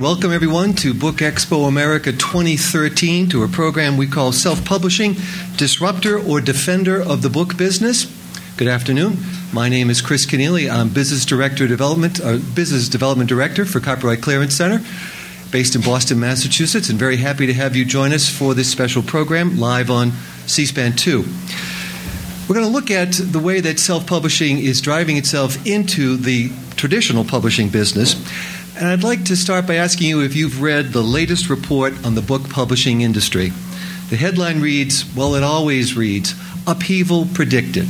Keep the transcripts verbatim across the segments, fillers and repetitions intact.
Welcome, everyone, to Book Expo America twenty thirteen, to a program we call Self-Publishing, Disruptor or Defender of the Book Business. Good afternoon. My name is Chris Keneally. I'm Business Director Development, uh, Business Development Director for Copyright Clearance Center, based in Boston, Massachusetts, and very happy to have you join us for this special program live on C SPAN two. We're going to look at the way that self-publishing is driving itself into the traditional publishing business. And I'd like to start by asking you if you've read the latest report on the book publishing industry. The headline reads, well, it always reads, Upheaval Predicted.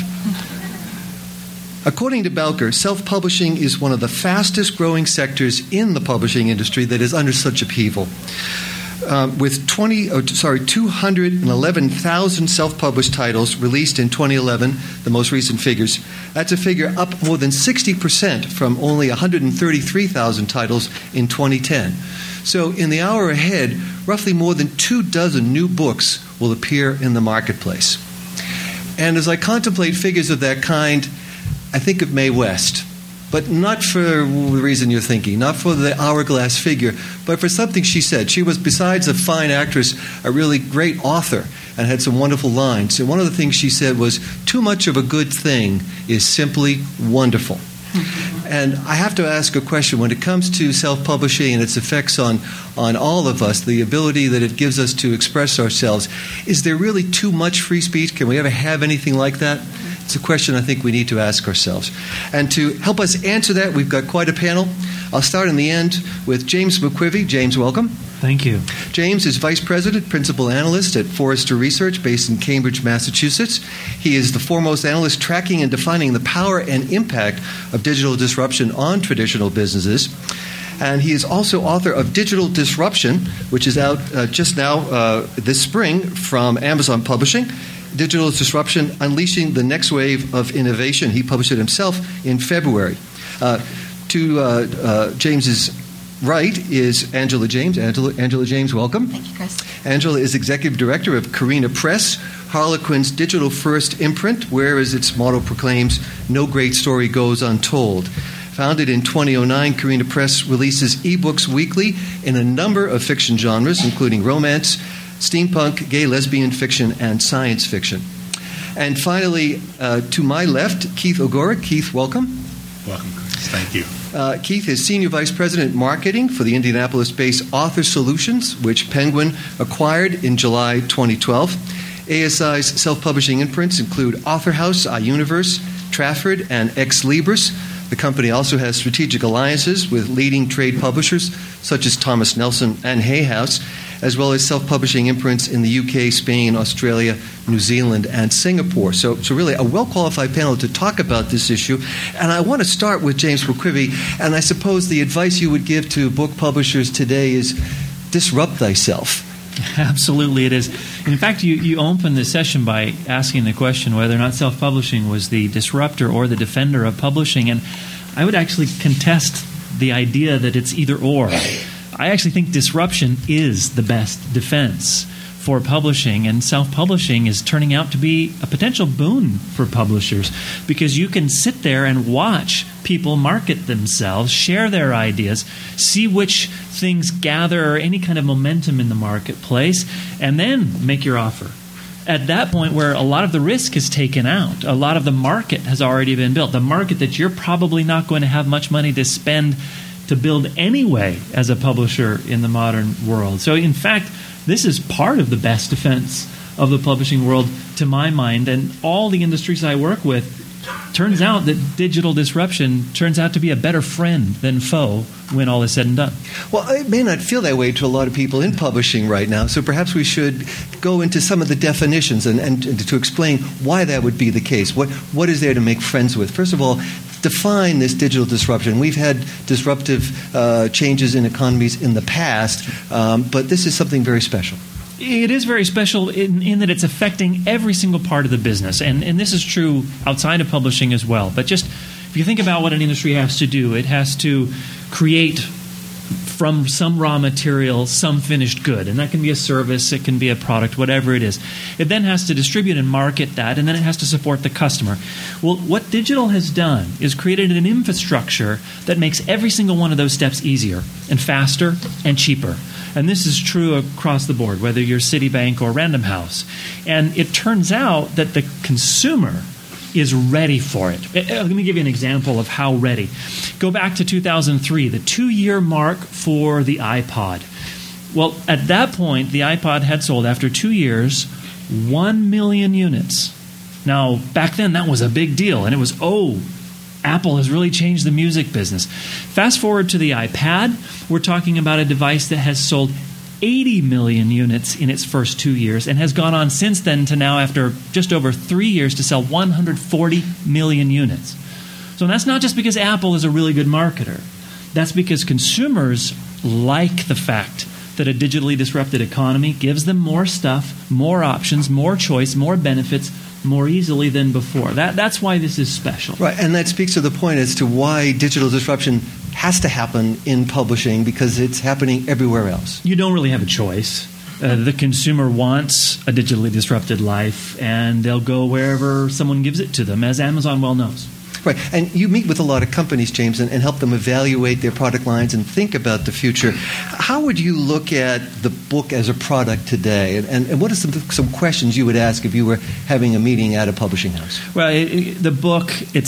According to Belker, self-publishing is one of the fastest growing sectors in the publishing industry that is under such upheaval. Uh, with twenty, oh, sorry, two hundred eleven thousand self-published titles released in twenty eleven, the most recent figures. That's a figure up more than sixty percent from only one hundred thirty-three thousand titles in twenty ten. So in the hour ahead, roughly more than two dozen new books will appear in the marketplace. And as I contemplate figures of that kind, I think of Mae West. But not for the reason you're thinking, not for the hourglass figure, but for something she said. She was, besides a fine actress, a really great author and had some wonderful lines. And one of the things she said was, too much of a good thing is simply wonderful. And I have to ask a question. When it comes to self-publishing and its effects on, on all of us, the ability that it gives us to express ourselves, is there really too much free speech? Can we ever have anything like that? It's a question I think we need to ask ourselves. And to help us answer that, we've got quite a panel. I'll start in the end with James McQuivey. James, welcome. Thank you. James is Vice President, Principal Analyst at Forrester Research, based in Cambridge, Massachusetts. He is the foremost analyst tracking and defining the power and impact of digital disruption on traditional businesses. And he is also author of Digital Disruption, which is out uh, just now uh, this spring from Amazon Publishing. Digital Disruption, Unleashing the Next Wave of Innovation. He published it himself in February. Uh, to uh, uh, James's right is Angela James. Angela, Angela James, welcome. Thank you, Chris. Angela is Executive Director of Carina Press, Harlequin's digital-first imprint, whereas its motto proclaims, no great story goes untold. Founded in twenty oh nine, Carina Press releases ebooks weekly in a number of fiction genres, including romance, steampunk, gay, lesbian fiction, and science fiction. And finally, uh, to my left, Keith Ogorek. Keith, welcome. Welcome, Chris. Thank you. Uh, Keith is Senior Vice President Marketing for the Indianapolis-based Author Solutions, which Penguin acquired in July twenty twelve. A S I's self-publishing imprints include Author House, iUniverse, Trafford, and Ex Libris. The company also has strategic alliances with leading trade publishers such as Thomas Nelson and Hay House, as well as self-publishing imprints in the U K, Spain, Australia, New Zealand, and Singapore. So, so really a well-qualified panel to talk about this issue. And I want to start with James McQuivey, and I suppose the advice you would give to book publishers today is disrupt thyself. Absolutely it is. In fact, you, you opened the session by asking the question whether or not self-publishing was the disruptor or the defender of publishing, and I would actually contest the idea that it's either or. I actually think disruption is the best defense for publishing, and self-publishing is turning out to be a potential boon for publishers because you can sit there and watch people market themselves, share their ideas, see which things gather any kind of momentum in the marketplace, and then make your offer. At that point where a lot of the risk is taken out, a lot of the market has already been built, the market that you're probably not going to have much money to spend to build anyway as a publisher in the modern world. So in fact, this is part of the best defense of the publishing world, to my mind, and all the industries I work with. Turns out that digital disruption turns out to be a better friend than foe when all is said and done. Well, it may not feel that way to a lot of people in publishing right now, so perhaps we should go into some of the definitions and, and, and to explain why that would be the case. What What is there to make friends with? First of all, define this digital disruption. We've had disruptive uh, changes in economies in the past, um, but this is something very special. It is very special in, in that it's affecting every single part of the business, and, and this is true outside of publishing as well. But just if you think about what an industry has to do, it has to create from some raw material, some finished good. And that can be a service, it can be a product, whatever it is. It then has to distribute and market that, and then it has to support the customer. Well, what digital has done is created an infrastructure that makes every single one of those steps easier and faster and cheaper. And this is true across the board, whether you're Citibank or Random House. And it turns out that the consumer is ready for it. Let me give you an example of how ready. Go back to two thousand three, the two-year mark for the iPod. Well, at that point, the iPod had sold, after two years, one million units. Now, back then, that was a big deal, and it was, oh, Apple has really changed the music business. Fast forward to the iPad, we're talking about a device that has sold eighty million units in its first two years and has gone on since then to now, after just over three years, to sell one hundred forty million units. So that's not just because Apple is a really good marketer. That's because consumers like the fact that a digitally disrupted economy gives them more stuff, more options, more choice, more benefits, more easily than before. That, that's why this is special. Right, and that speaks to the point as to why digital disruption has to happen in publishing, because it's happening everywhere else. You don't really have a choice. Uh, the consumer wants a digitally disrupted life, and they'll go wherever someone gives it to them, as Amazon well knows. Right, and you meet with a lot of companies, James, and, and help them evaluate their product lines and think about the future. How would you look at the book as a product today, and, and, and what are some, some questions you would ask if you were having a meeting at a publishing house? Well, it, it, the book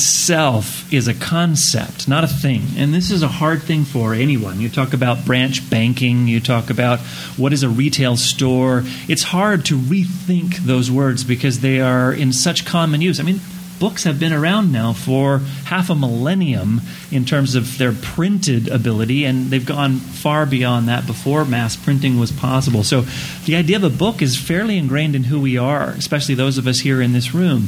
itself is a concept, not a thing, and this is a hard thing for anyone. You talk about branch banking, you talk about what is a retail store. It's hard to rethink those words because they are in such common use. I mean, books have been around now for half a millennium in terms of their printed ability, and they've gone far beyond that before mass printing was possible. So the idea of a book is fairly ingrained in who we are, especially those of us here in this room.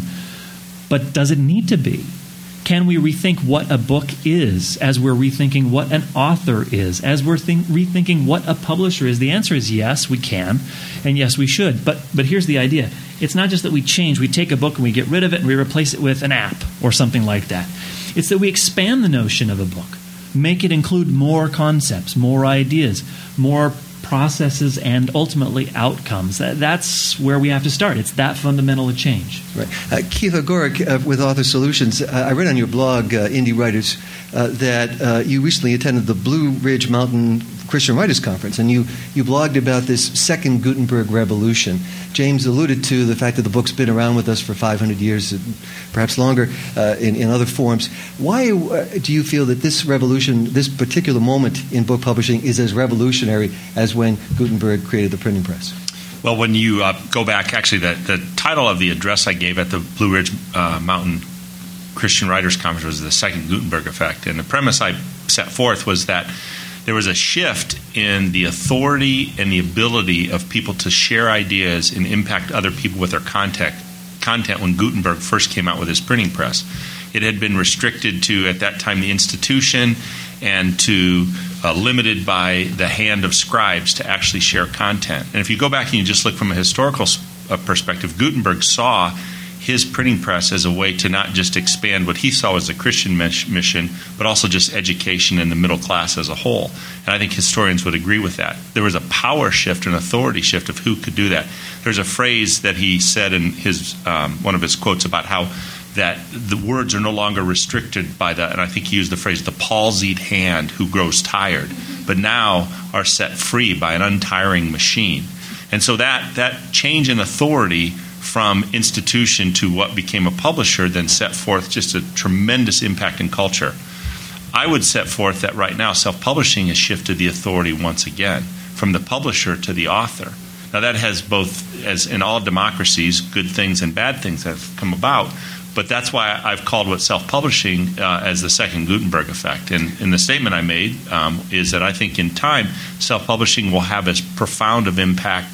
But does it need to be? Can we rethink what a book is as we're rethinking what an author is, as we're think, rethinking what a publisher is? The answer is yes, we can, and yes, we should. But but here's the idea. It's not just that we change. We take a book and we get rid of it and we replace it with an app or something like that. It's that we expand the notion of a book, make it include more concepts, more ideas, more processes, and ultimately outcomes. That, that's where we have to start. It's that fundamental a change. Right. Uh, Keith Ogorek uh, with Author Solutions, uh, I read on your blog, uh, Indie Writers, uh, that uh, you recently attended the Blue Ridge Mountain Christian Writers Conference, and you, you blogged about this second Gutenberg revolution. James alluded to the fact that the book's been around with us for five hundred years, perhaps longer, uh, in, in other forms. Why uh, do you feel that this revolution, this particular moment in book publishing, is as revolutionary as when Gutenberg created the printing press? Well, when you uh, go back, actually, the, the title of the address I gave at the Blue Ridge uh, Mountain Christian Writers Conference was The Second Gutenberg Effect. And the premise I set forth was that there was a shift in the authority and the ability of people to share ideas and impact other people with their content, content when Gutenberg first came out with his printing press. It had been restricted to, at that time, the institution and to uh, limited by the hand of scribes to actually share content. And if you go back and you just look from a historical uh, perspective, Gutenberg saw his printing press as a way to not just expand what he saw as a Christian mission, but also just education in the middle class as a whole. And I think historians would agree with that. There was a power shift, an authority shift of who could do that. There's a phrase that he said in his um, one of his quotes about how that the words are no longer restricted by the, and I think he used the phrase, the palsied hand who grows tired, but now are set free by an untiring machine. And so that that change in authority from institution to what became a publisher then set forth just a tremendous impact in culture. I would set forth that right now self-publishing has shifted the authority once again from the publisher to the author. Now that has both, as in all democracies, good things and bad things that have come about, but that's why I've called what self-publishing uh, as the second Gutenberg effect. And, and the statement I made um, is that I think in time self-publishing will have as profound of impact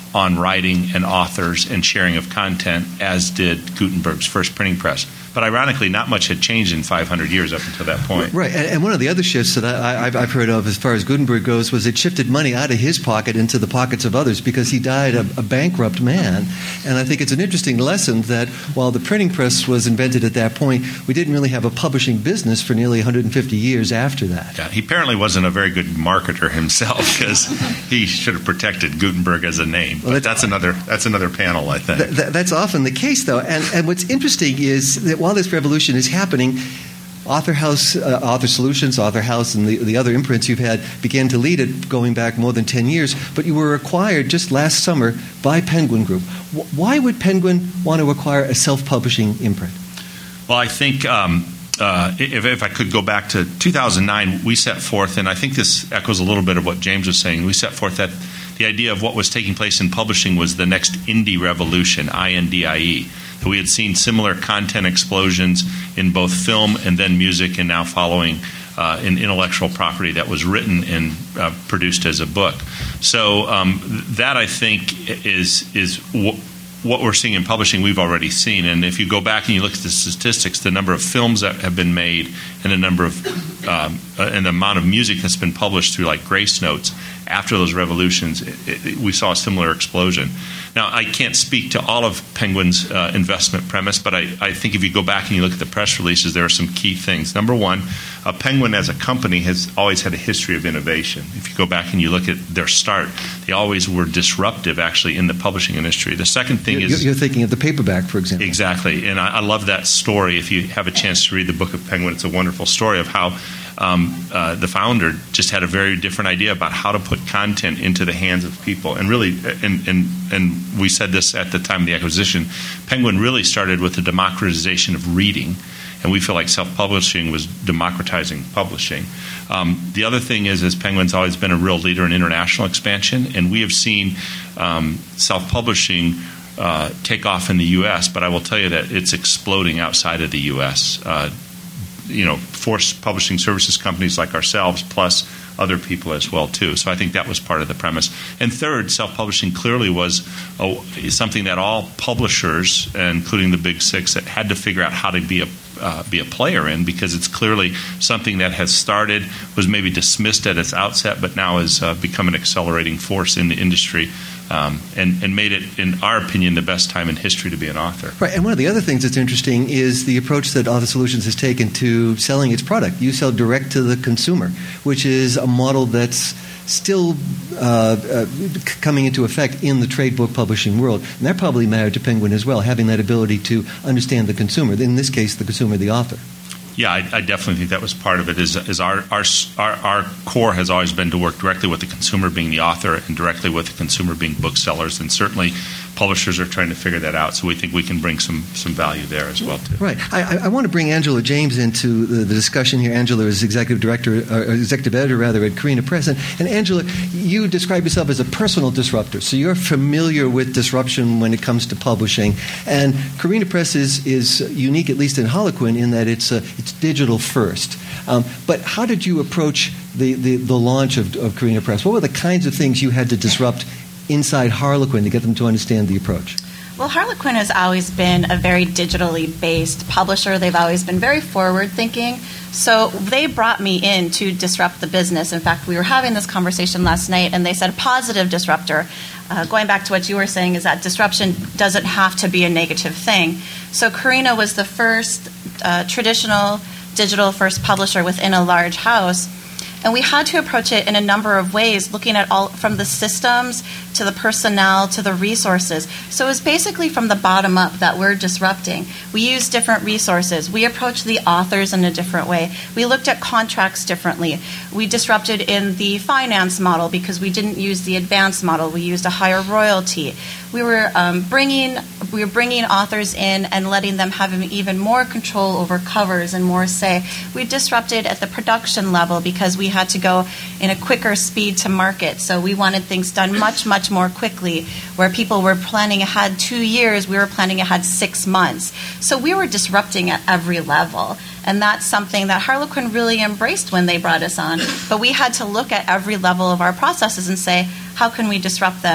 on writing and authors and sharing of content, as did Gutenberg's first printing press. But ironically, not much had changed in five hundred years up until that point. Right, and, and one of the other shifts that I, I've, I've heard of as far as Gutenberg goes was it shifted money out of his pocket into the pockets of others because he died a, a bankrupt man. And I think it's an interesting lesson that while the printing press was invented at that point, we didn't really have a publishing business for nearly one hundred fifty years after that. Yeah, he apparently wasn't a very good marketer himself because he should have protected Gutenberg as a name. But well, that's another that's another panel, I think. Th- th- that's often the case, though. And, and what's interesting is that while this revolution is happening, Author House, uh, Author Solutions, Author House, and the, the other imprints you've had began to lead it going back more than ten years. But you were acquired just last summer by Penguin Group. W- why would Penguin want to acquire a self-publishing imprint? Well, I think um, uh, if, if I could go back to two thousand nine, we set forth, and I think this echoes a little bit of what James was saying, we set forth that the idea of what was taking place in publishing was the next indie revolution, I N D I E. That we had seen similar content explosions in both film and then music, and now following uh, in intellectual property that was written and uh, produced as a book. So um, that, I think, is is w- what we're seeing in publishing we've already seen. And if you go back and you look at the statistics, the number of films that have been made and the number of um, and the amount of music that's been published through like Grace Notes after those revolutions, it, it, we saw a similar explosion. Now, I can't speak to all of Penguin's uh, investment premise, but I, I think if you go back and you look at the press releases, there are some key things. Number one, uh, Penguin as a company has always had a history of innovation. If you go back and you look at their start, they always were disruptive, actually, in the publishing industry. The second thing you're, is... You're thinking of the paperback, for example. Exactly, and I, I love that story. If you have a chance to read the book of Penguin, it's a wonderful story of how Um, uh, the founder just had a very different idea about how to put content into the hands of people. And really, and, and, and we said this at the time of the acquisition, Penguin really started with the democratization of reading, and we feel like self-publishing was democratizing publishing. Um, the other thing is, is Penguin's always been a real leader in international expansion, and we have seen um, self-publishing uh, take off in the U S, but I will tell you that it's exploding outside of the U S. Uh, you know, force publishing services companies like ourselves, plus other people as well, too. So I think that was part of the premise. And third, self-publishing clearly was oh, something that all publishers, including the big six, that had to figure out how to be a uh, be a player in, because it's clearly something that has started, was maybe dismissed at its outset, but now has uh, become an accelerating force in the industry. Um, and, and made it, in our opinion, the best time in history to be an author. Right, and one of the other things that's interesting is the approach that Author Solutions has taken to selling its product. You sell direct to the consumer, which is a model that's still uh, uh, coming into effect in the trade book publishing world. And that probably mattered to Penguin as well, having that ability to understand the consumer, in this case, the consumer, the author. Yeah, I, I definitely think that was part of it. Is, is our, our our our core has always been to work directly with the consumer, being the author, and directly with the consumer, being booksellers. And certainly, publishers are trying to figure that out. So we think we can bring some some value there as well, too. Right. I, I want to bring Angela James into the, the discussion here. Angela is executive director, or executive editor rather, at Carina Press. And, and Angela, you describe yourself as a personal disruptor. So you're familiar with disruption when it comes to publishing. And Carina Press is is unique, at least in Harlequin, in that it's a, it's digital first. Um, but how did you approach the, the, the launch of, of Carina Press? What were the kinds of things you had to disrupt inside Harlequin to get them to understand the approach? Well, Harlequin has always been a very digitally based publisher. They've always been very forward thinking. So they brought me in to disrupt the business. In fact, we were having this conversation last night, and they said positive disruptor. Uh, going back to what you were saying, is that disruption doesn't have to be a negative thing. So Carina was the first uh, traditional digital first publisher within a large house. And we had to approach it in a number of ways, looking at all from the systems to the personnel to the resources. So it was basically from the bottom up that we're disrupting. We used different resources. We approached the authors in a different way. We looked at contracts differently. We disrupted in the finance model because we didn't use the advance model. We used a higher royalty. We were um, bringing we were bringing authors in and letting them have even more control over covers and more say. We disrupted at the production level because we had to go in a quicker speed to market. So we wanted things done much, much more quickly. Where people were planning ahead two years, we were planning ahead six months. So we were disrupting at every level. And that's something that Harlequin really embraced when they brought us on. But we had to look at every level of our processes and say, how can we disrupt them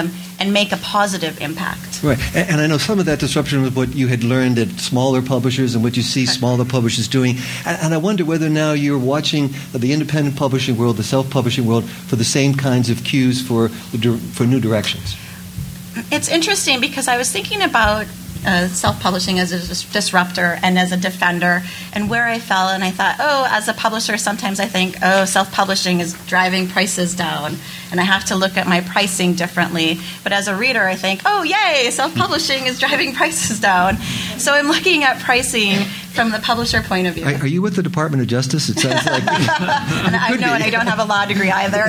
and make a positive impact. Right. And, and I know some of that disruption was what you had learned at smaller publishers and what you see smaller publishers doing. And, and I wonder whether now you're watching the independent publishing world, the self-publishing world, for the same kinds of cues for the, for new directions. It's interesting because I was thinking about Uh, self-publishing as a dis- disruptor and as a defender, and where I fell, and I thought, oh, as a publisher, sometimes I think, oh, self-publishing is driving prices down, and I have to look at my pricing differently. But as a reader, I think, oh, yay, self-publishing is driving prices down. So I'm looking at pricing from the publisher point of view. Are, are you with the Department of Justice? It sounds like and I know, and I don't have a law degree either.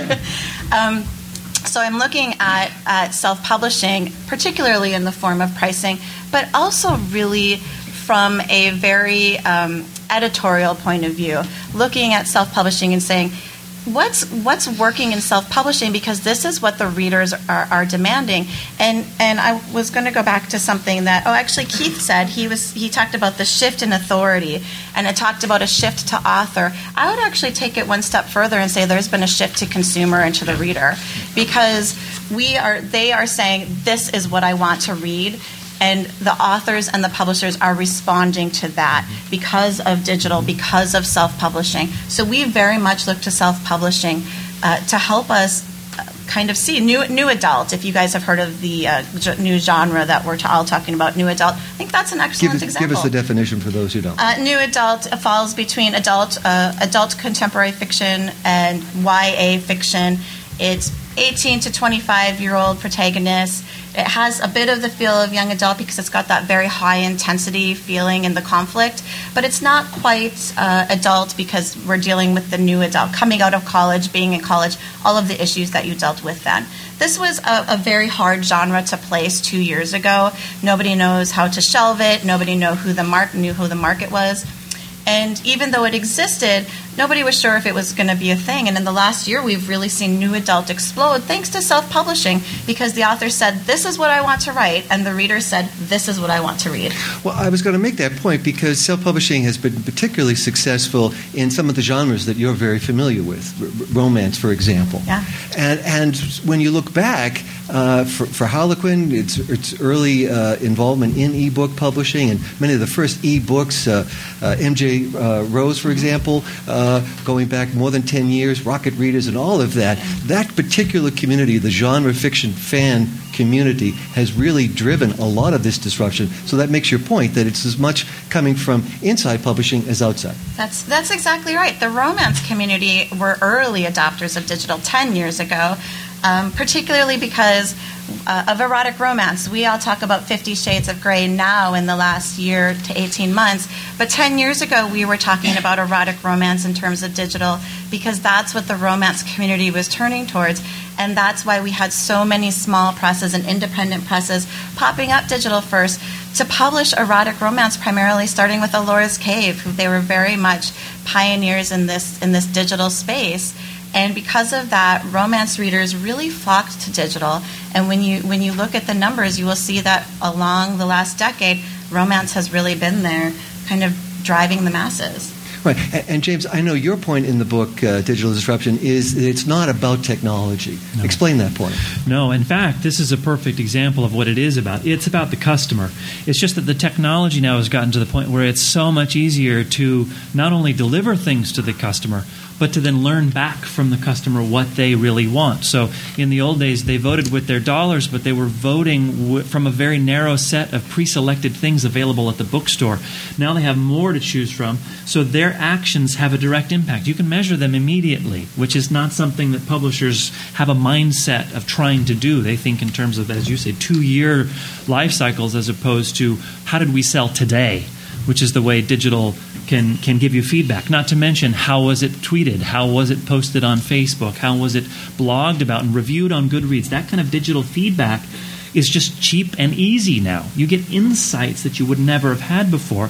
um, So I'm looking at, at self-publishing, particularly in the form of pricing, but also really from a very um, editorial point of view, looking at self-publishing and saying, what's what's working in self-publishing, because this is what the readers are, are demanding. And and I was going to go back to something that, oh, actually Keith said. He was he talked about the shift in authority, and it talked about a shift to author. I would actually take it one step further and say there's been a shift to consumer and to the reader, because we are they are saying this is what I want to read. And the authors and the publishers are responding to that because of digital, because of self-publishing. So we very much look to self-publishing uh, to help us uh, kind of see new new adult. If you guys have heard of the uh, g- new genre that we're t- all talking about, new adult, I think that's an excellent give us, example. Give us the definition for those who don't. Uh, new adult falls between adult uh, adult contemporary fiction and Y A fiction. It's eighteen to twenty-five year old protagonists. It has a bit of the feel of young adult because it's got that very high intensity feeling in the conflict, but it's not quite uh, adult because we're dealing with the new adult, coming out of college, being in college, all of the issues that you dealt with then. This was a, a very hard genre to place two years ago. Nobody knows how to shelve it. Nobody know who the mar- knew who the market was. And even though it existed, nobody was sure if it was going to be a thing. And in the last year, we've really seen new adult explode thanks to self-publishing, because the author said, this is what I want to write, and the reader said, this is what I want to read. Well, I was going to make that point because self-publishing has been particularly successful in some of the genres that you're very familiar with, R- romance, for example. Yeah. And and when you look back, uh, for, for Harlequin, its its early uh, involvement in e-book publishing and many of the first e-books, uh, uh, M J uh, Rose, for example, uh, going back more than ten years, Rocket Readers and all of that, that particular community, the genre fiction fan community, has really driven a lot of this disruption. So that makes your point that it's as much coming from inside publishing as outside. That's that's exactly right. The romance community were early adopters of digital ten years ago, um, particularly because uh, of erotic romance. We all talk about Fifty Shades of Grey now in the last year to eighteen months, but ten years ago we were talking about erotic romance in terms of digital, because that's what the romance community was turning towards. And that's why we had so many small presses and independent presses popping up digital first to publish erotic romance, primarily starting with Alora's Cave, who they were very much pioneers in this in this digital space. And because of that, romance readers really flocked to digital. And when you when you look at the numbers, you will see that along the last decade, romance has really been there, kind of driving the masses. Right. And, and James, I know your point in the book, uh, Digital Disruption, is that it's not about technology. No. Explain that point. No, in fact, this is a perfect example of what it is about. It's about the customer. It's just that the technology now has gotten to the point where it's so much easier to not only deliver things to the customer, but to then learn back from the customer what they really want. So in the old days, they voted with their dollars, but they were voting w- from a very narrow set of pre-selected things available at the bookstore. Now they have more to choose from, so their actions have a direct impact. You can measure them immediately, which is not something that publishers have a mindset of trying to do. They think in terms of, as you say, two-year life cycles as opposed to how did we sell today, which is the way digital can can give you feedback. Not to mention, how was it tweeted? How was it posted on Facebook? How was it blogged about and reviewed on Goodreads? That kind of digital feedback is just cheap and easy now. You get insights that you would never have had before.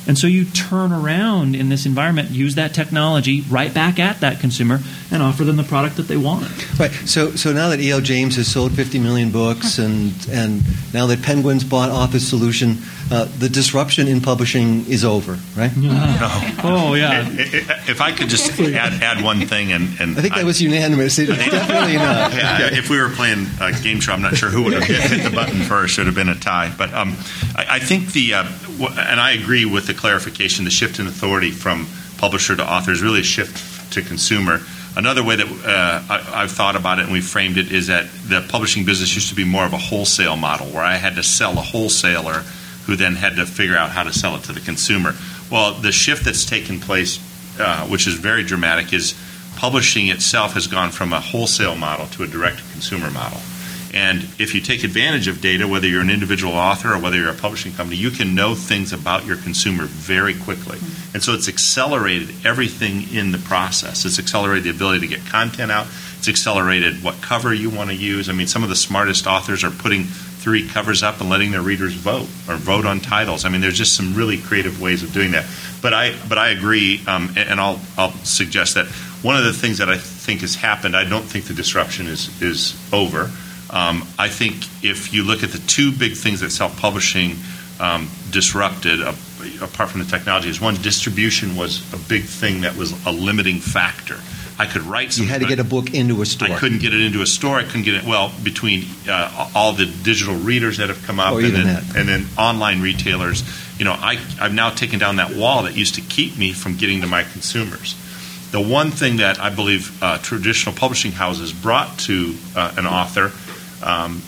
And so you turn around in this environment, use that technology right back at that consumer, and offer them the product that they want. Right. So, so now that E L. James has sold fifty million books, and and now that Penguin's bought Office Solution, uh, the disruption in publishing is over, right? Yeah. No. Oh yeah. If I could just add add one thing, and, and I think that was unanimous. It's definitely not. Yeah, yeah, if we were playing a game show, I'm not sure who would have hit, hit the button first. It would have been a tie. But um, I, I think the uh, w- and I agree with the clarification. The shift in authority from publisher to author is really a shift to consumer. Another way that uh, I, I've thought about it and we framed it is that the publishing business used to be more of a wholesale model, where I had to sell a wholesaler who then had to figure out how to sell it to the consumer. Well, the shift that's taken place, uh, which is very dramatic, is publishing itself has gone from a wholesale model to a direct-to-consumer model. And if you take advantage of data, whether you're an individual author or whether you're a publishing company, you can know things about your consumer very quickly. And so it's accelerated everything in the process. It's accelerated the ability to get content out. It's accelerated what cover you want to use. I mean, some of the smartest authors are putting three covers up and letting their readers vote or vote on titles. I mean, there's just some really creative ways of doing that. But I but I agree, um, and I'll I'll suggest that one of the things that I think has happened, I don't think the disruption is is over. Um, I think if you look at the two big things that self-publishing um, disrupted, uh, apart from the technology, is one, distribution was a big thing that was a limiting factor. I could write something. You had to get a book into a store. I couldn't get it into a store. I couldn't get it, well, between uh, all the digital readers that have come up or and, even then, that. and then online retailers. You know, I, I've now taken down that wall that used to keep me from getting to my consumers. The one thing that I believe uh, traditional publishing houses brought to uh, an author um,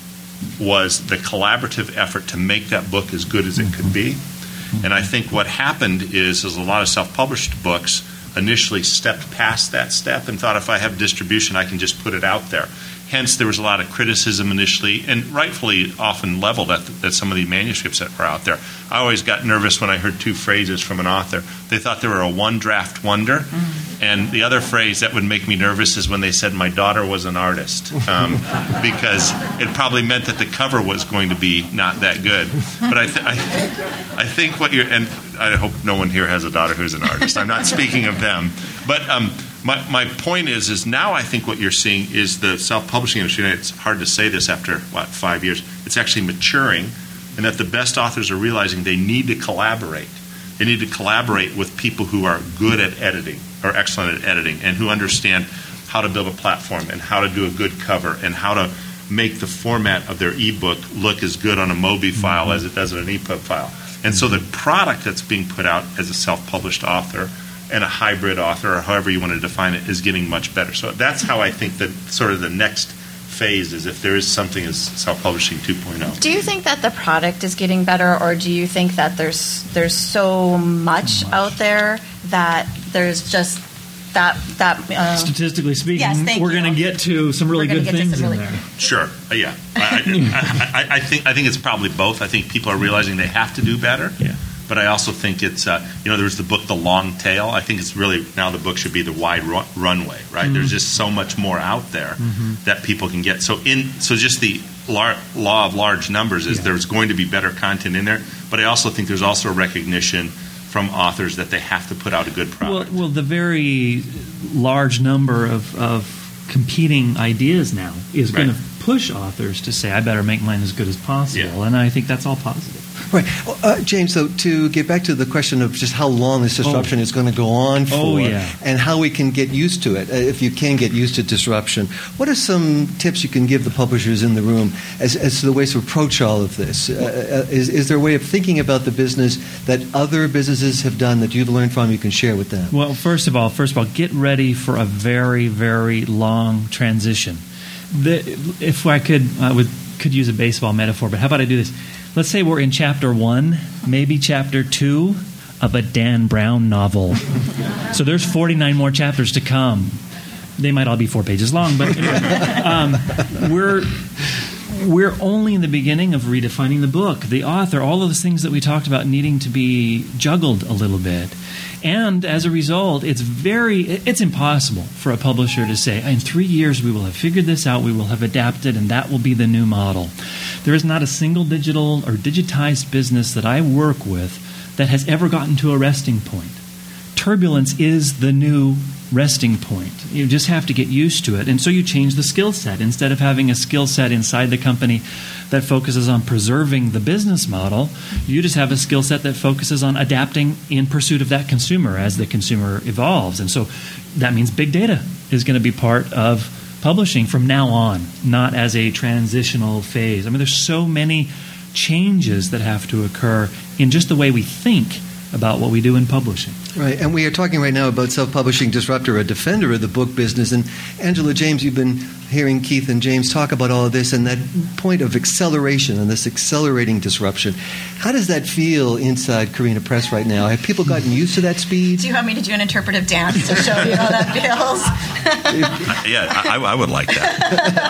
was the collaborative effort to make that book as good as it could be. And I think what happened is, is a lot of self-published books initially stepped past that step and thought, if I have distribution, I can just put it out there. Hence, there was a lot of criticism initially, and rightfully often leveled at, the, at some of the manuscripts that were out there. I always got nervous when I heard two phrases from an author. They thought they were a one-draft wonder, mm-hmm. and the other phrase that would make me nervous is when they said my daughter was an artist, um, because it probably meant that the cover was going to be not that good. But I, th- I, I think what you're, and I hope no one here has a daughter who's an artist. I'm not speaking of them, but um, my my point is, is now I think what you're seeing is the self-publishing industry. And it's hard to say this after what five years. It's actually maturing, and that the best authors are realizing they need to collaborate. They need to collaborate with people who are good at editing or excellent at editing, and who understand how to build a platform and how to do a good cover and how to make the format of their ebook look as good on a Mobi file mm-hmm. as it does on an E P U B file. And so the product that's being put out as a self-published author and a hybrid author, or however you want to define it, is getting much better. So that's how I think that sort of the next phase is, if there is something as self-publishing two point oh. Do you think that the product is getting better, or do you think that there's there's so much, much. out there that there's just that that uh, statistically speaking, yes, we're going to get to some really good things really in there. Sure, uh, yeah. I, I, I, I think I think it's probably both. I think people are realizing they have to do better. Yeah. But I also think it's, uh, you know, there's the book, The Long Tail. I think it's really, now the book should be The Wide ru- Runway, right? Mm-hmm. There's just so much more out there mm-hmm. that people can get. So in, so just the lar- law of large numbers is yeah. there's going to be better content in there. But I also think there's also a recognition from authors that they have to put out a good product. Well, well the very large number of, of competing ideas now is right. going to push authors to say, I better make mine as good as possible. Yeah. And I think that's all positive. Right. Well, uh, James, so to get back to the question of just how long this disruption oh. is going to go on for oh, yeah. and how we can get used to it, uh, if you can get used to disruption, what are some tips you can give the publishers in the room as, as to the ways to approach all of this? Uh, uh, is, is there a way of thinking about the business that other businesses have done that you've learned from you can share with them? Well, first of all, first of all, get ready for a very, very long transition. The, if I could, I would, could use a baseball metaphor, but how about I do this? Let's say we're in chapter one, maybe chapter two of a Dan Brown novel. So there's forty-nine more chapters to come. They might all be four pages long, but anyway, um, we're we're only in the beginning of redefining the book, the author, all of those things that we talked about needing to be juggled a little bit. And as a result, it's very it's impossible for a publisher to say, in three years we will have figured this out, we will have adapted, and that will be the new model. There is not a single digital or digitized business that I work with that has ever gotten to a resting point. Turbulence is the new resting point. You just have to get used to it. And so you change the skill set. Instead of having a skill set inside the company that focuses on preserving the business model, you just have a skill set that focuses on adapting in pursuit of that consumer as the consumer evolves. And so that means big data is going to be part of publishing from now on, not as a transitional phase. I mean, there's so many changes that have to occur in just the way we think about what we do in publishing. Right, and we are talking right now about self-publishing disruptor, a defender of the book business. And Angela, James, you've been hearing Keith and James talk about all of this and that point of acceleration and this accelerating disruption. How does that feel inside Carina Press right now? Have people gotten used to that speed? Do you want me to do an interpretive dance to show you how that feels? yeah, I, I would like that.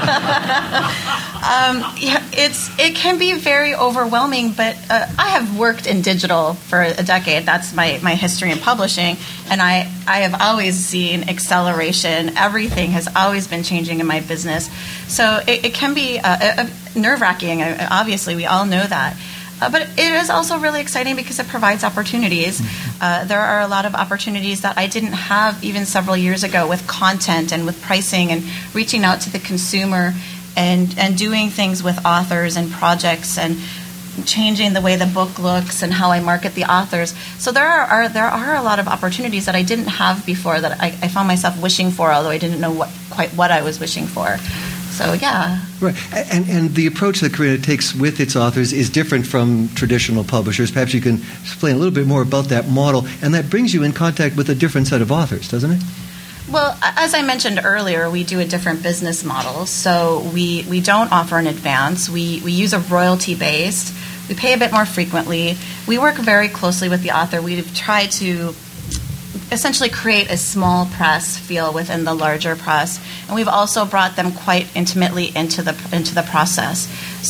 um, yeah, it's it can be very overwhelming, but uh, I have worked in digital for a decade. That's my, my history in publishing, and I, I have always seen acceleration. Everything has always been changing in my business. So it, it can be uh, nerve-wracking. Obviously, we all know that. Uh, but it is also really exciting because it provides opportunities. Uh, there are a lot of opportunities that I didn't have even several years ago with content and with pricing and reaching out to the consumer and, and doing things with authors and projects and changing the way the book looks and how I market the authors. So there are, are there are a lot of opportunities that I didn't have before that I, I found myself wishing for, although I didn't know what quite what I was wishing for. So, yeah. Right. And, and the approach that Carina takes with its authors is different from traditional publishers. Perhaps you can explain a little bit more about that model, and that brings you in contact with a different set of authors, doesn't it? Well, as I mentioned earlier, we do a different business model. So we, we don't offer an advance. We, we use a royalty-based. We pay a bit more frequently. We work very closely with the author. We've tried to essentially create a small press feel within the larger press, and we've also brought them quite intimately into the into the process.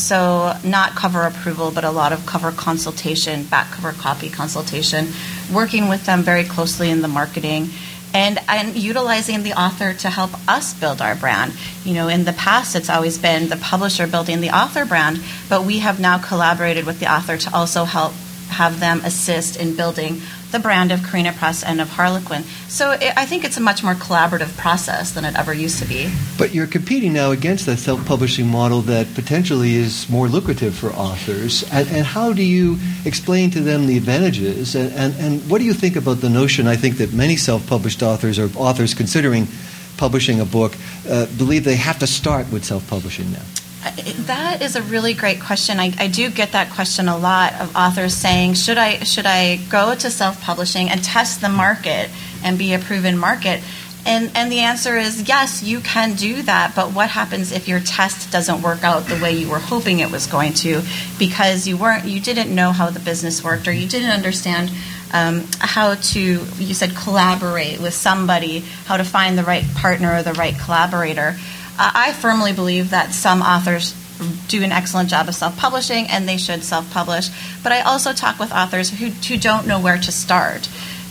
So not cover approval, but a lot of cover consultation, back cover copy consultation, working with them very closely in the marketing, and and utilizing the author to help us build our brand. You know, in the past, it's always been the publisher building the author brand, but we have now collaborated with the author to also help have them assist in building the brand of Carina Press and of Harlequin. So it, I think it's a much more collaborative process than it ever used to be. But you're competing now against that self-publishing model that potentially is more lucrative for authors. And, and how do you explain to them the advantages? And, and, and what do you think about the notion, I think, that many self-published authors or authors considering publishing a book uh, believe they have to start with self-publishing now? That is a really great question. I, I do get that question a lot of authors saying, should I should I go to self-publishing and test the market and be a proven market? And and the answer is yes, you can do that, but what happens if your test doesn't work out the way you were hoping it was going to because you weren't you didn't know how the business worked or you didn't understand um, how to, you said collaborate with somebody, how to find the right partner or the right collaborator. I firmly believe that some authors do an excellent job of self-publishing and they should self-publish, but I also talk with authors who, who don't know where to start.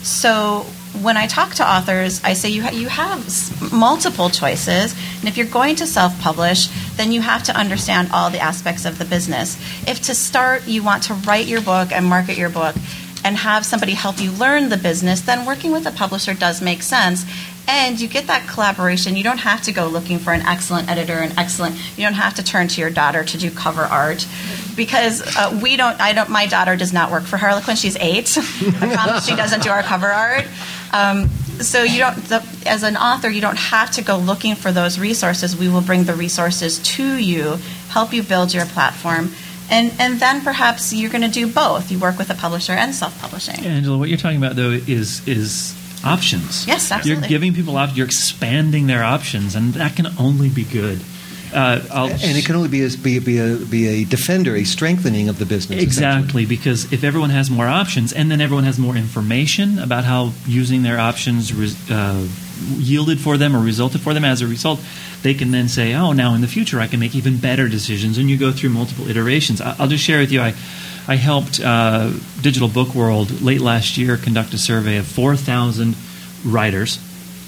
So when I talk to authors, I say you, ha- you have multiple choices, and if you're going to self-publish, then you have to understand all the aspects of the business. If to start you want to write your book and market your book and have somebody help you learn the business, then working with a publisher does make sense. And you get that collaboration. You don't have to go looking for an excellent editor, an excellent. You don't have to turn to your daughter to do cover art, because uh, we don't. I don't. My daughter does not work for Harlequin. She's eight. I promise she doesn't do our cover art. Um, so you don't. The, as an author, you don't have to go looking for those resources. We will bring the resources to you, help you build your platform. And and then perhaps you're going to do both. You work with a publisher and self-publishing. Angela, what you're talking about, though, is is options. Yes, absolutely. You're giving people options. You're expanding their options, and that can only be good. Uh, I'll and it can only be a, be, be, a, be a defender, a strengthening of the business. Exactly, because if everyone has more options, and then everyone has more information about how using their options uh, yielded for them or resulted for them as a result, they can then say, oh, now in the future I can make even better decisions, and you go through multiple iterations. I'll just share with you, I, I helped uh, Digital Book World late last year conduct a survey of four thousand writers.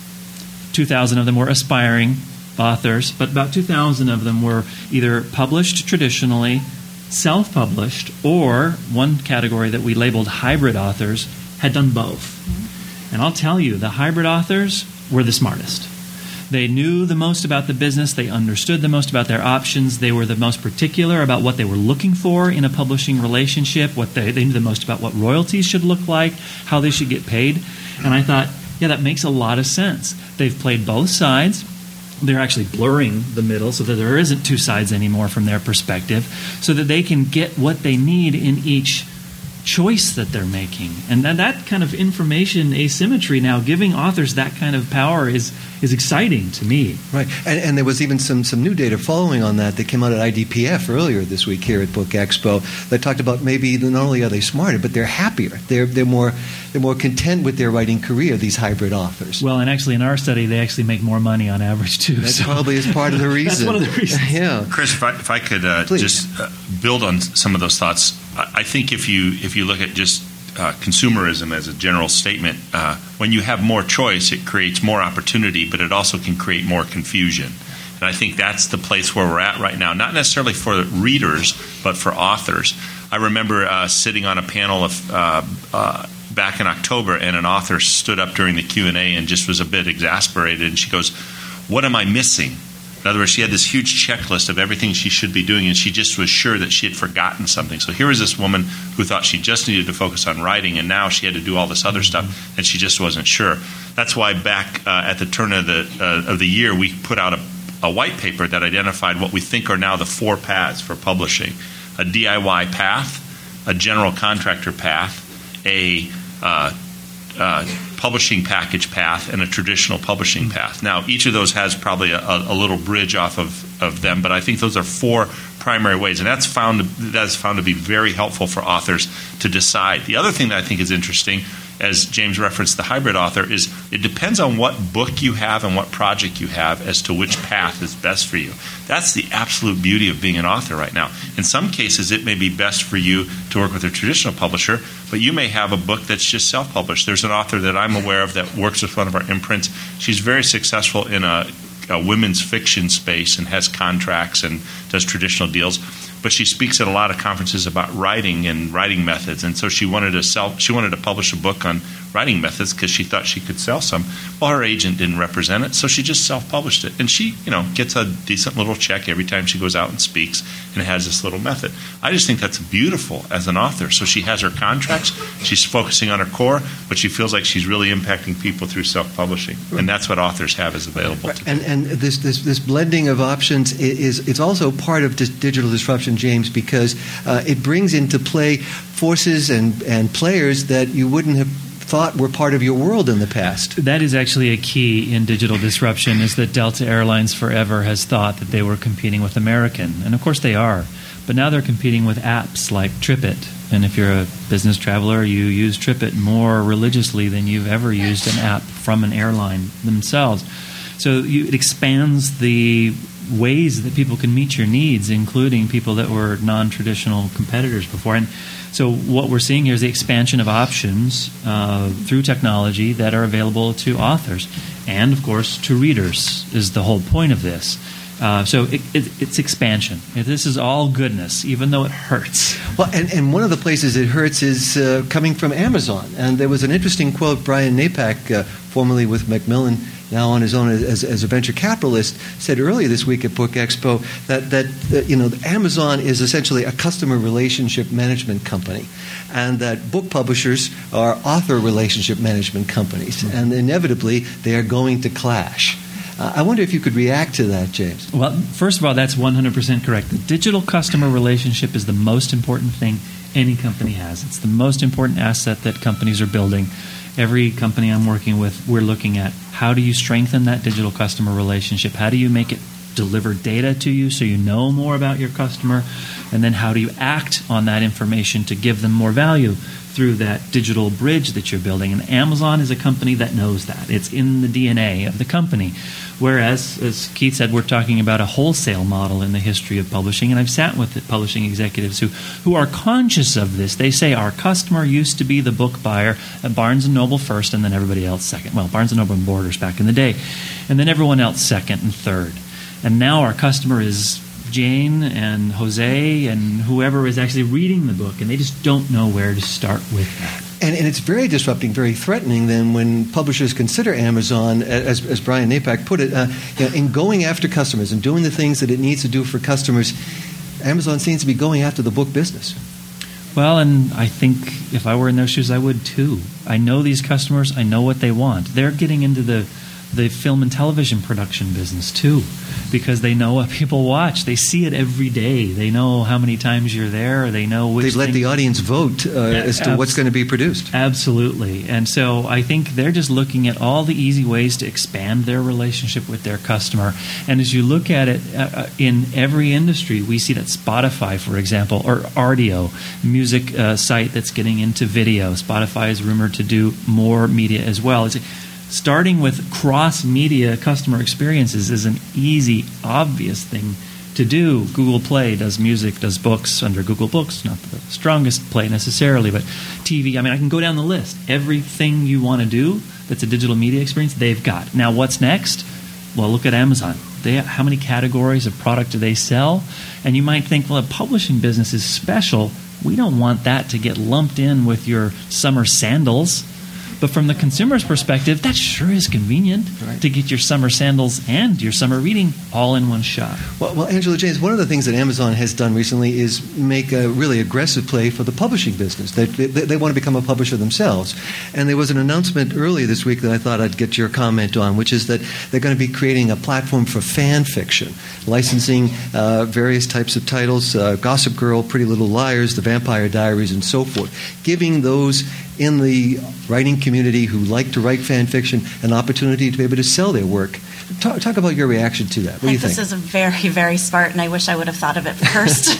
two thousand of them were aspiring authors, but about two thousand of them were either published traditionally self-published, or one category that we labeled hybrid authors had done both. Mm-hmm. And I'll tell you, the hybrid authors were the smartest. They knew the most about the business. They understood the most about their options. They were the most particular about what they were looking for in a publishing relationship. What they, they knew the most about what royalties should look like, how they should get paid. And I thought, yeah, that makes a lot of sense. They've played both sides. They're actually blurring the middle so that there isn't two sides anymore from their perspective, so that they can get what they need in each choice that they're making. And that, that kind of information asymmetry now, giving authors that kind of power is is exciting to me. Right. And, and there was even some, some new data following on that that came out at I D P F earlier this week here at Book Expo that talked about maybe not only are they smarter, but they're happier. They're they're more they're more content with their writing career, these hybrid authors. Well, and actually in our study, they actually make more money on average too. That so. probably is part of the reason. That's one of the reasons. Yeah. Chris, if I, if I could uh, just uh, build on some of those thoughts, I, I think if you if you look at just Uh, consumerism as a general statement, uh, when you have more choice, it creates more opportunity, but it also can create more confusion. And I think that's the place where we're at right now, not necessarily for readers, but for authors. I remember uh, sitting on a panel of uh, uh, back in October, and an author stood up during the Q and A and just was a bit exasperated, and she goes, "What am I missing?" In other words, she had this huge checklist of everything she should be doing, and she just was sure that she had forgotten something. So here was this woman who thought she just needed to focus on writing, and now she had to do all this other stuff, and she just wasn't sure. That's why back uh, at the turn of the uh, of the year, we put out a, a white paper that identified what we think are now the four paths for publishing: a D I Y path, a general contractor path, a uh, uh, publishing package path, and a traditional publishing path. Now, each of those has probably a, a little bridge off of, of them, but I think those are four primary ways, and that's found that's found to be very helpful for authors to decide. The other thing that I think is interesting, as James referenced the hybrid author, is it depends on what book you have and what project you have as to which path is best for you. That's the absolute beauty of being an author right now. In some cases, it may be best for you to work with a traditional publisher, but you may have a book that's just self-published. There's an author that I'm aware of that works with one of our imprints. She's very successful in a, a women's fiction space and has contracts and does traditional deals. But she speaks at a lot of conferences about writing and writing methods, and so she wanted to sell. She wanted to publish a book on writing methods because she thought she could sell some. Well, her agent didn't represent it, so she just self-published it, and she, you know, gets a decent little check every time she goes out and speaks, and has this little method. I just think that's beautiful as an author. So she has her contracts, she's focusing on her core, but she feels like she's really impacting people through self-publishing, and that's what authors have is available. To and and this, this this blending of options is it's also part of dis- digital disruption, James, because uh, it brings into play forces and, and players that you wouldn't have thought were part of your world in the past. That is actually a key in digital disruption, is that Delta Airlines forever has thought that they were competing with American. And of course they are. But now they're competing with apps like TripIt. And if you're a business traveler, you use TripIt more religiously than you've ever used an app from an airline themselves. So you, it expands the ways that people can meet your needs, including people that were non-traditional competitors before. And so what we're seeing here is the expansion of options uh, through technology that are available to authors. And, of course, to readers is the whole point of this. Uh, so it, it, it's expansion. This is all goodness, even though it hurts. Well, and, and one of the places it hurts is uh, coming from Amazon. And there was an interesting quote. Brian Napak, uh, formerly with Macmillan, now on his own as, as a venture capitalist, said earlier this week at Book Expo that, that, that you know Amazon is essentially a customer relationship management company, and that book publishers are author relationship management companies, mm-hmm. and inevitably they are going to clash. Uh, I wonder if you could react to that, James. Well, first of all, that's one hundred percent correct. The digital customer relationship is the most important thing any company has. It's the most important asset that companies are building. Every company I'm working with, we're looking at how do you strengthen that digital customer relationship? How do you make it deliver data to you so you know more about your customer? And then how do you act on that information to give them more value through that digital bridge that you're building? And Amazon is a company that knows that. It's in the D N A of the company. Whereas, as Keith said, we're talking about a wholesale model in the history of publishing. And I've sat with the publishing executives who, who are conscious of this. They say our customer used to be the book buyer at Barnes and Noble first and then everybody else second. Well, Barnes and Noble and Borders back in the day. And then everyone else second and third. And now our customer is Jane and Jose and whoever is actually reading the book, and they just don't know where to start with that. And, and it's very disrupting, very threatening then when publishers consider Amazon, as, as Brian Napak put it, uh, you know, in going after customers and doing the things that it needs to do for customers. Amazon seems to be going after the book business. Well, and I think if I were in their shoes, I would too. I know these customers. I know what they want. They're getting into the the film and television production business too, because they know what people watch. They see it every day. They know how many times you're there. They know which They've let things- the audience vote uh, Yeah, as to abs- what's going to be produced. Absolutely. And so I think they're just looking at all the easy ways to expand their relationship with their customer. And as you look at it uh, in every industry, we see that Spotify, for example, or Rdio, music uh, site that's getting into video. Spotify is rumored to do more media as well. It's, starting with cross-media customer experiences is an easy, obvious thing to do. Google Play does music, does books under Google Books, not the strongest play necessarily, but T V. I mean, I can go down the list. Everything you want to do that's a digital media experience, they've got. Now, what's next? Well, look at Amazon. They, how many categories of product do they sell? And you might think, well, a publishing business is special. We don't want that to get lumped in with your summer sandals. But from the consumer's perspective, that sure is convenient Right. to get your summer sandals and your summer reading all in one shot. Well, well, Angela James, one of the things that Amazon has done recently is make a really aggressive play for the publishing business. They, they, they want to become a publisher themselves. And there was an announcement earlier this week that I thought I'd get your comment on, which is that they're going to be creating a platform for fan fiction, licensing uh, various types of titles, uh, Gossip Girl, Pretty Little Liars, The Vampire Diaries, and so forth, giving those in the writing community who like to write fan fiction an opportunity to be able to sell their work. Talk, talk about your reaction to that. What do I you think think? this is very, very smart, and I wish I would have thought of it first.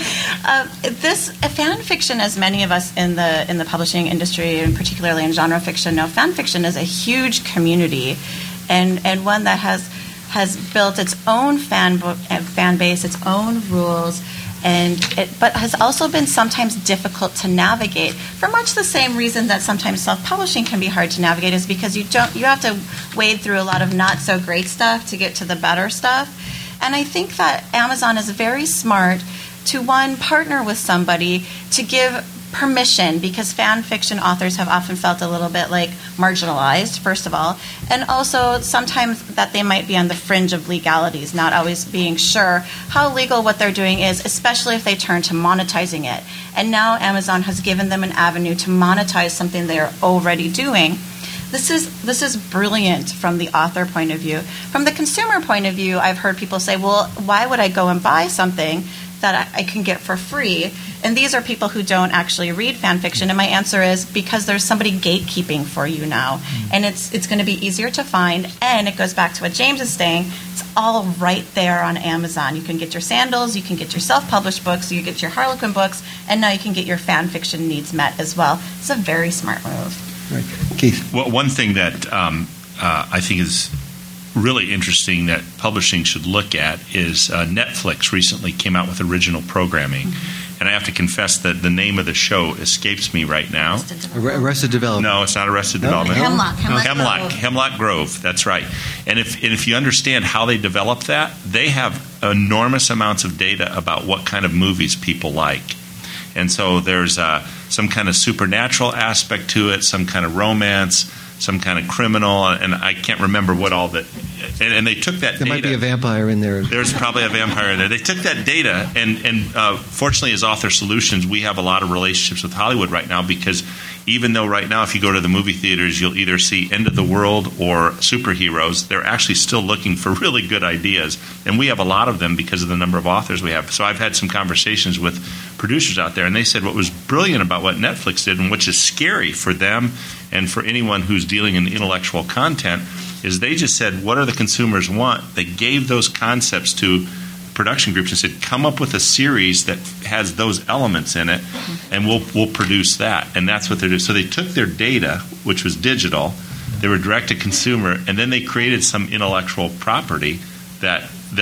uh, this uh, fan fiction, as many of us in the in the publishing industry, and particularly in genre fiction, know, fan fiction is a huge community, and and one that has has built its own fan book, uh, fan base, its own rules. And it, but has also been sometimes difficult to navigate for much the same reason that sometimes self-publishing can be hard to navigate, is because you don't you have to wade through a lot of not so great stuff to get to the better stuff. And I think that Amazon is very smart to, one, partner with somebody to give permission, because fan fiction authors have often felt a little bit like marginalized, first of all, and also sometimes that they might be on the fringe of legalities, not always being sure how legal what they're doing is, especially if they turn to monetizing it. And now Amazon has given them an avenue to monetize something they're already doing. This is this is brilliant from the author point of view. From the consumer point of view, I've heard people say, well, why would I go and buy something that I, I can get for free? And these are people who don't actually read fan fiction. And my answer is because there's somebody gatekeeping for you now. Mm. And it's it's going to be easier to find. And it goes back to what James is saying. It's all right there on Amazon. You can get your sandals, you can get your self-published books, you get your Harlequin books, and now you can get your fan fiction needs met as well. It's a very smart move. Right. Keith. Well, one thing that um, uh, I think is really interesting that publishing should look at is uh, Netflix recently came out with original programming. Mm-hmm. And I have to confess that the name of the show escapes me right now. Arrested Development. No, it's not Arrested No? Development. Hemlock. Hemlock, Hemlock, Grove. Hemlock Grove. That's right. And if and if you understand how they developed that, they have enormous amounts of data about what kind of movies people like. And so there's uh, some kind of supernatural aspect to it, some kind of romance, some kind of criminal, and I can't remember what all that. And, and they took that There data. might be a vampire in there. There's probably a vampire in there. They took that data, and, and uh, fortunately, as Author Solutions, we have a lot of relationships with Hollywood right now, because even though right now, if you go to the movie theaters, you'll either see End of the World or superheroes, they're actually still looking for really good ideas. And we have a lot of them because of the number of authors we have. So I've had some conversations with producers out there, and they said what was brilliant about what Netflix did, and which is scary for them and for anyone who's dealing in intellectual content, is they just said, what do the consumers want? They gave those concepts to production groups and said, come up with a series that has those elements in it, and we'll we'll produce that. And that's what they're doing. So they took their data, which was digital, they were direct to consumer, and then they created some intellectual property that that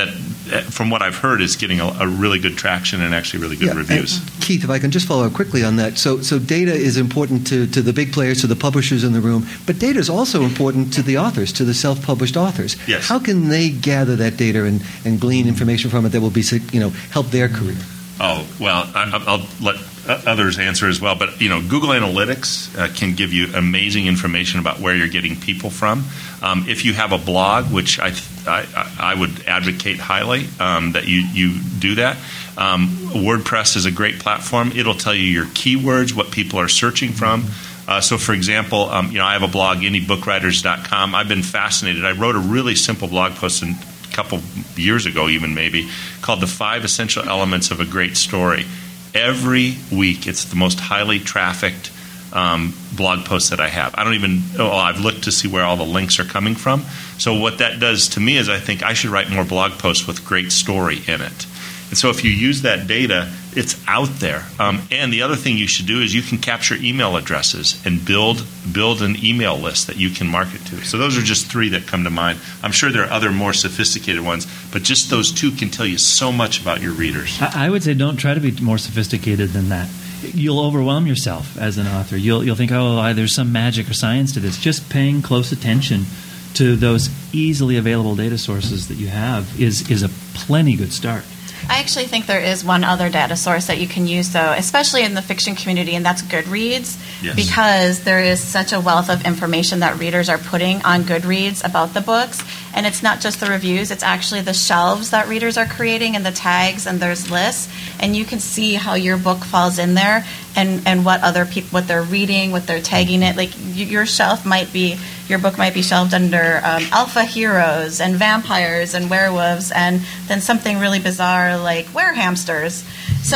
from what I've heard, is getting a, a really good traction and actually really good Yeah, reviews. and Keith, if I can just follow up quickly on that. So, so data is important to, to the big players, to the publishers in the room, but data is also important to the authors, to the self-published authors. Yes. How can they gather that data and, and glean information from it that will be, you know, help their career? Oh, well, I, I'll let others answer as well. But, you know, Google Analytics uh, can give you amazing information about where you're getting people from. Um, if you have a blog, which I, I, I would advocate highly um, that you, you do that. Um, WordPress is a great platform. It'll tell you your keywords, what people are searching from. Uh, so, for example, um, you know, I have a blog, indie book writers dot com. I've been fascinated. I wrote a really simple blog post in couple years ago even maybe, called The Five Essential Elements of a Great Story. Every week, it's the most highly trafficked um, blog post that I have. I don't even, oh, I've looked to see where all the links are coming from. So what that does to me is I think I should write more blog posts with great story in it. And so if you use that data, it's out there. Um, and the other thing you should do is you can capture email addresses and build build an email list that you can market to. So those are just three that come to mind. I'm sure there are other more sophisticated ones, but just those two can tell you so much about your readers. I, I would say don't try to be more sophisticated than that. You'll overwhelm yourself as an author. You'll you'll think, oh, there's some magic or science to this. Just paying close attention to those easily available data sources that you have is is a plenty good start. I actually think there is one other data source that you can use, though, especially in the fiction community, and that's Goodreads, yes. because there is such a wealth of information that readers are putting on Goodreads about the books. And it's not just the reviews, it's actually the shelves that readers are creating and the tags, and there's lists. And you can see how your book falls in there and, and what other people, what they're reading, what they're tagging it. Like your shelf might be, your book might be shelved under um, alpha heroes and vampires and werewolves, and then something really bizarre like werehamsters. So,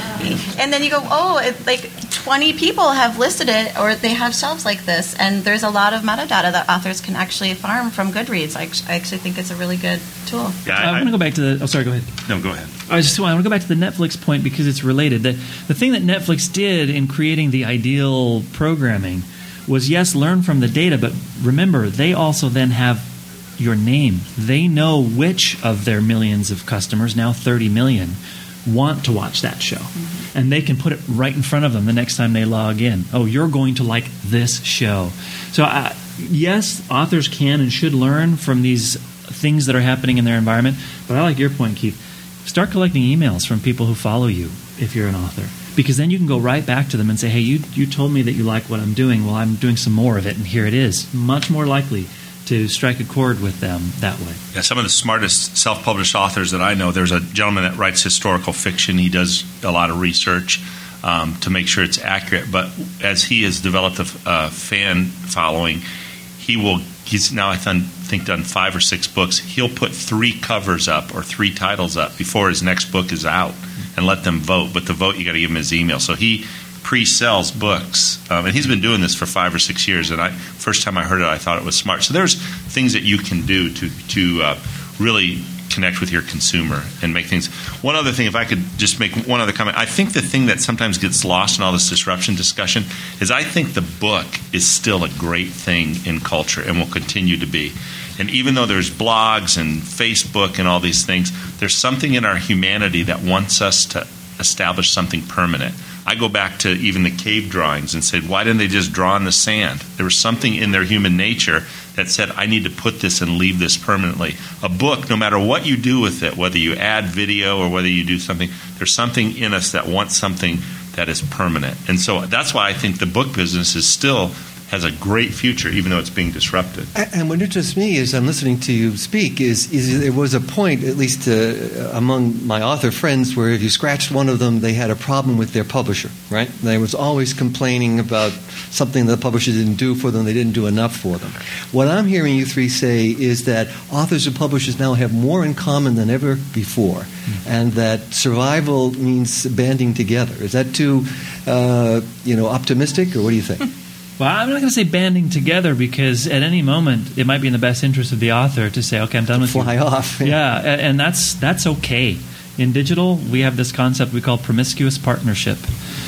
and then you go, oh, it, like twenty people have listed it, or they have shelves like this, and there's a lot of metadata that authors can actually farm from Goodreads. I, I actually think it's a really good tool. Yeah, I, I want to go back to the. Oh, sorry. Go ahead. No, go ahead. I just I want to go back to the Netflix point because it's related. The the thing that Netflix did in creating the ideal programming was, yes, learn from the data, but remember, they also then have your name. They know which of their millions of customers, now thirty million, want to watch that show. Mm-hmm. And they can put it right in front of them the next time they log in. Oh, you're going to like this show. So, uh, yes, authors can and should learn from these things that are happening in their environment. But I like your point, Keith. Start collecting emails from people who follow you if you're an author. Because then you can go right back to them and say, hey, you you told me that you like what I'm doing. Well, I'm doing some more of it, and here it is. Much more likely to strike a chord with them that way. Yeah, some of the smartest self-published authors that I know, there's a gentleman that writes historical fiction. He does a lot of research um, to make sure it's accurate. But as he has developed a, a fan following, he will. He's now, I think, done five or six books. He'll put three covers up or three titles up before his next book is out and let them vote. But the vote, you got to give him his email. So he pre-sells books, um, and he's been doing this for five or six years. And I, first time I heard it, I thought it was smart. So there's things that you can do to to uh, really connect with your consumer and make things. One other thing, if I could just make one other comment, I think the thing that sometimes gets lost in all this disruption discussion is I think the book is still a great thing in culture and will continue to be. And even though there's blogs and Facebook and all these things, there's something in our humanity that wants us to establish something permanent. I go back to even the cave drawings and said, why didn't they just draw in the sand? There was something in their human nature that said, I need to put this and leave this permanently. A book, no matter what you do with it, whether you add video or whether you do something, there's something in us that wants something that is permanent. And so that's why I think the book business is still has a great future, even though it's being disrupted. And what interests me as I'm listening to you speak is, is there was a point, at least uh, among my author friends, where if you scratched one of them, they had a problem with their publisher, right? They was always complaining about something the publisher didn't do for them, they didn't do enough for them. What I'm hearing you three say is that authors and publishers now have more in common than ever before, mm-hmm. and that survival means banding together. Is that too, uh, you know, optimistic, or what do you think? Well, I'm not going to say banding together, because at any moment it might be in the best interest of the author to say, okay, I'm done with you. Fly off. Yeah, and, and that's that's okay. In digital, we have this concept we call promiscuous partnership.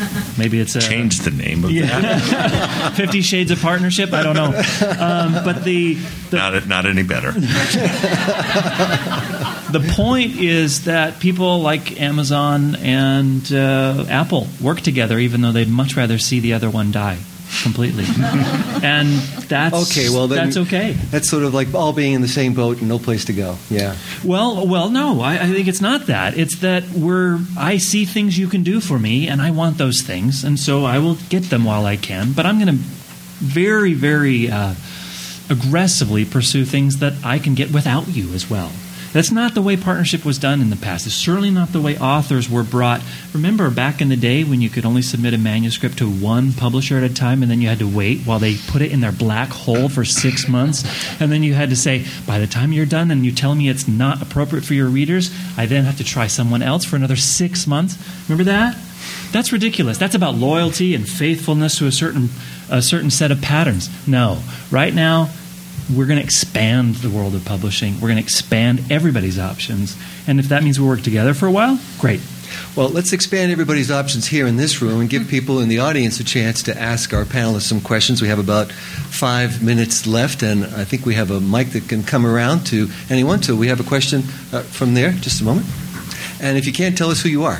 Maybe it's a Change the name of yeah. that. Fifty Shades of Partnership. I don't know, um, but the, the not not any better. The point is that people like Amazon and uh, Apple work together, even though they'd much rather see the other one die completely. And that's Okay, well, then- that's okay. That's sort of like all being in the same boat and no place to go. Yeah. Well, well, no, I, I think it's not that. It's that we're I see things you can do for me, and I want those things, and so I will get them while I can. But I'm going to very, very uh, aggressively pursue things that I can get without you as well. That's not the way partnership was done in the past. It's certainly not the way authors were brought. Remember back in the day when you could only submit a manuscript to one publisher at a time, and then you had to wait while they put it in their black hole for six months, and then you had to say, by the time you're done and you tell me it's not appropriate for your readers, I then have to try someone else for another six months. Remember that? That's ridiculous. That's about loyalty and faithfulness to a certain a certain set of patterns. No. Right now, we're going to expand the world of publishing. We're going to expand everybody's options. And if that means we work together for a while, great. Well, let's expand everybody's options here in this room and give people in the audience a chance to ask our panelists some questions. We have about five minutes left, and I think we have a mic that can come around to anyone. So we have a question uh, from there. Just a moment. And if you can't, tell us who you are.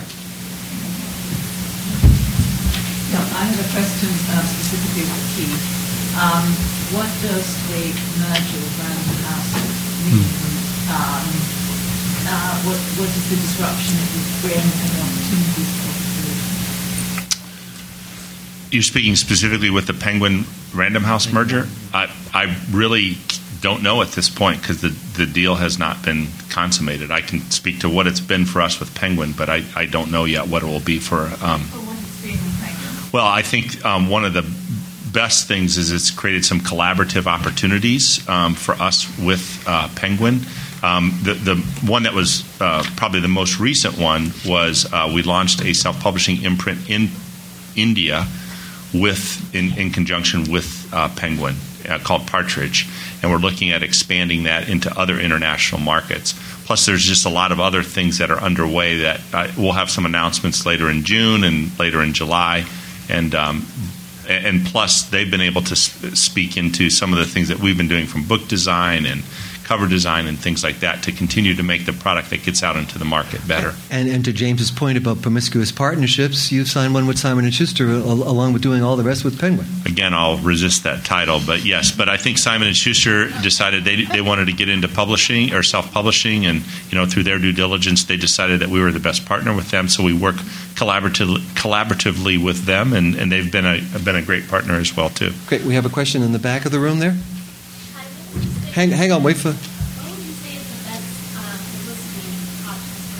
Yeah, I have a question uh, specifically for Keith. Um, what does the merger with Random House mean? Hmm. Um, uh, what, what is the disruption it would bring and the opportunities for it? You're speaking specifically with the Penguin Random House merger? I, I really don't know at this point because the, the deal has not been consummated. I can speak to what it's been for us with Penguin, but I, I don't know yet what it will be for... Um, Or what it's been with Penguin? Well, I think um, one of the best things is it's created some collaborative opportunities um, for us with uh, Penguin. Um, the, the one that was uh, probably the most recent one was uh, we launched a self-publishing imprint in India with in, in conjunction with uh, Penguin uh, called Partridge, and we're looking at expanding that into other international markets. Plus, there's just a lot of other things that are underway that uh, we'll have some announcements later in June and later in July, and um, and plus they've been able to speak into some of the things that we've been doing from book design and cover design and things like that to continue to make the product that gets out into the market better. And, and to James's point about promiscuous partnerships, you've signed one with Simon and Schuster al- along with doing all the rest with Penguin. Again, I'll resist that title, but yes. But I think Simon and Schuster decided they they wanted to get into publishing or self-publishing, and you know through their due diligence, they decided that we were the best partner with them. So we work collaboratively collaboratively with them, and, and they've been a been a great partner as well too. Great. We have a question in the back of the room there. Hang, hang on, wait for. What would you say is the best uh, publicity options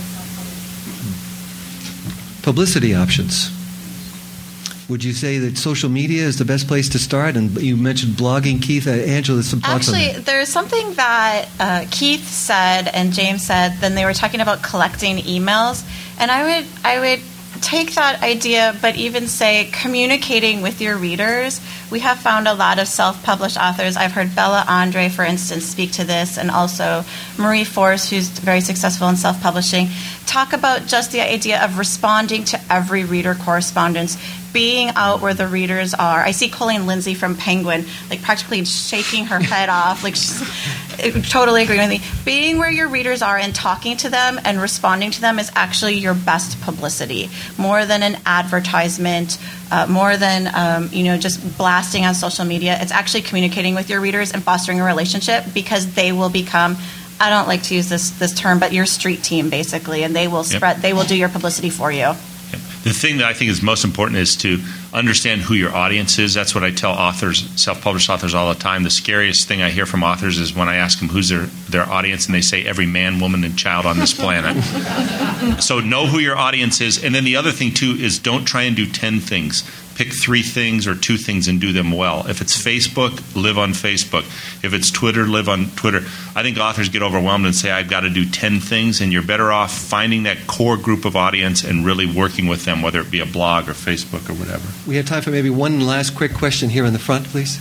for self-publishing? Publicity options. Would you say that social media is the best place to start? And you mentioned blogging, Keith. Uh, Angela, some thoughts on Actually, that. there's something that uh, Keith said and James said. Then they were talking about collecting emails, and I would I would take that idea, but even say communicating with your readers. We have found a lot of self-published authors. I've heard Bella Andre, for instance, speak to this, and also Marie Force, who's very successful in self-publishing, talk about just the idea of responding to every reader correspondence, being out where the readers are. I see Colleen Lindsay from Penguin, like practically shaking her head off, like she's totally agreeing with me. Being where your readers are and talking to them and responding to them is actually your best publicity, more than an advertisement, uh, more than um, you know just blasting on social media. It's actually communicating with your readers and fostering a relationship, because they will become, I don't like to use this this term, but your street team basically, and they will spread. Yep. They will do your publicity for you. The thing that I think is most important is to understand who your audience is. That's what I tell authors, self-published authors, all the time. The scariest thing I hear from authors is when I ask them who's their, their audience, and they say every man, woman, and child on this planet. So know who your audience is. And then the other thing, too, is don't try and do ten things. Pick three things or two things and do them well. If it's Facebook, live on Facebook. If it's Twitter, live on Twitter. I think authors get overwhelmed and say, I've got to do ten things, and you're better off finding that core group of audience and really working with them, whether it be a blog or Facebook or whatever. We have time for maybe one last quick question here in the front, please.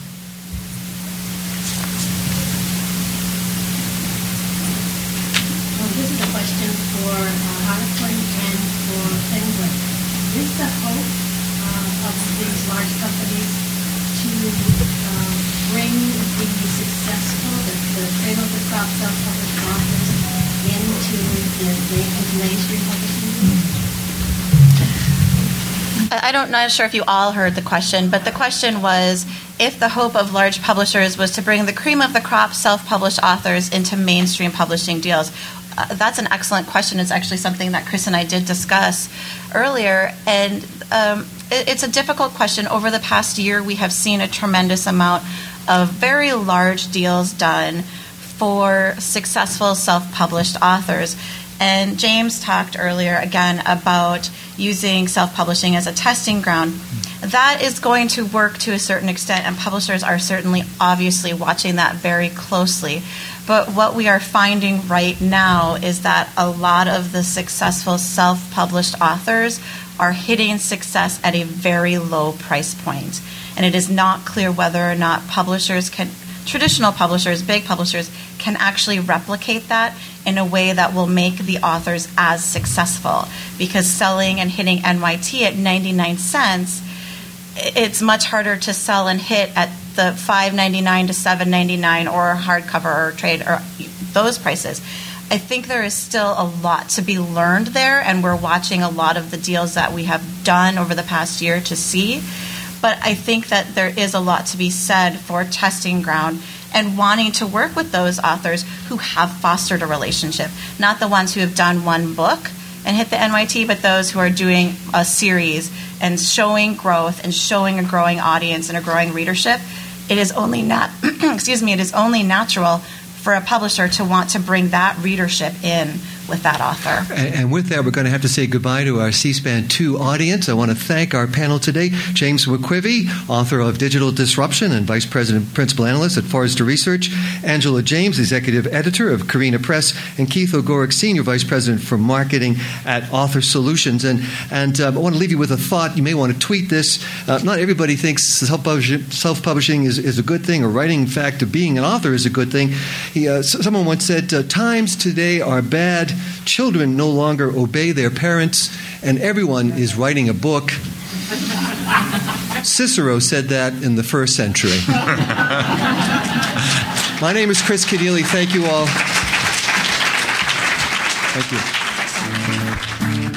Well, this is a question for uh, Harlequin and for Penguin. Is the hope of these large companies to um, bring the successful, the, the cradle to crop self-published authors into the, the into mainstream publishing? I don't, not sure if you all heard the question, but the question was if the hope of large publishers was to bring the cream of the crop self-published authors into mainstream publishing deals. Uh, that's an excellent question. It's actually something that Chris and I did discuss earlier, and um, it, it's a difficult question. Over the past year, we have seen a tremendous amount of very large deals done for successful self-published authors. And James talked earlier, again, about using self-publishing as a testing ground. That is going to work to a certain extent, and publishers are certainly obviously watching that very closely. But what we are finding right now is that a lot of the successful self-published authors are hitting success at a very low price point. And it is not clear whether or not publishers can, traditional publishers, big publishers, can actually replicate that in a way that will make the authors as successful. Because selling and hitting N Y T at ninety-nine cents, it's much harder to sell and hit at the five ninety-nine to seven ninety-nine or hardcover or trade or those prices. I think there is still a lot to be learned there, and we're watching a lot of the deals that we have done over the past year to see. But I think that there is a lot to be said for testing ground and wanting to work with those authors who have fostered a relationship, not the ones who have done one book and hit the N Y T, but those who are doing a series and showing growth and showing a growing audience and a growing readership. It is only nat- excuse me, it is only natural for a publisher to want to bring that readership in with that author. And, and with that, we're going to have to say goodbye to our C-SPAN two audience. I want to thank our panel today, James McQuivey, author of Digital Disruption and Vice President Principal Analyst at Forrester Research, Angela James, Executive Editor of Carina Press, and Keith O'Gorick, Senior Vice President for Marketing at Author Solutions. And, and um, I want to leave you with a thought. You may want to tweet this. Uh, not everybody thinks self-publishing, self-publishing is, is a good thing, or writing, in fact, being an author is a good thing. He, uh, someone once said, uh, times today are bad. Children no longer obey their parents, and everyone is writing a book. Cicero said that in the first century. My name is Chris Cadilli. Thank you all. Thank you.